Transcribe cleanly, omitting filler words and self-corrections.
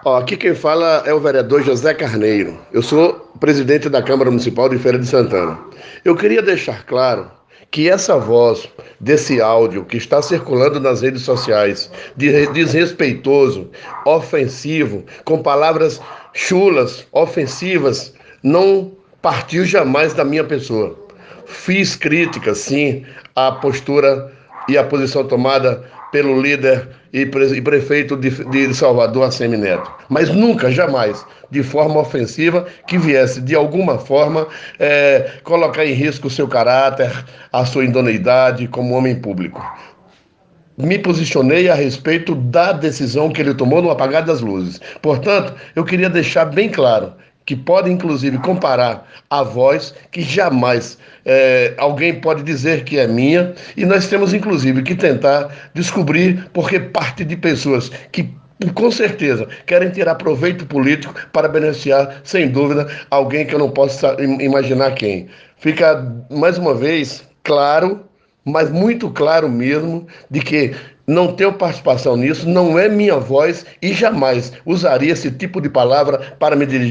Aqui quem fala é o vereador José Carneiro. Eu sou presidente da Câmara Municipal de Feira de Santana. Eu queria deixar claro que essa voz desse áudio que está circulando nas redes sociais, desrespeitoso, ofensivo, com palavras chulas, ofensivas, não partiu jamais da minha pessoa. Fiz críticas, sim, à postura e à posição tomada pelo líder e prefeito de Salvador, ACM Neto. Mas nunca, jamais, de forma ofensiva, que viesse de alguma forma colocar em risco o seu caráter, a sua idoneidade como homem público. Me posicionei a respeito da decisão que ele tomou no apagar das luzes. Portanto, eu queria deixar bem claro que pode inclusive comparar a voz que jamais alguém pode dizer que é minha, e nós temos inclusive que tentar descobrir porque parte de pessoas que com certeza querem tirar proveito político para beneficiar, sem dúvida, alguém que eu não posso imaginar quem. Fica mais uma vez claro, mas muito claro mesmo, de que não tenho participação nisso, não é minha voz e jamais usaria esse tipo de palavra para me dirigir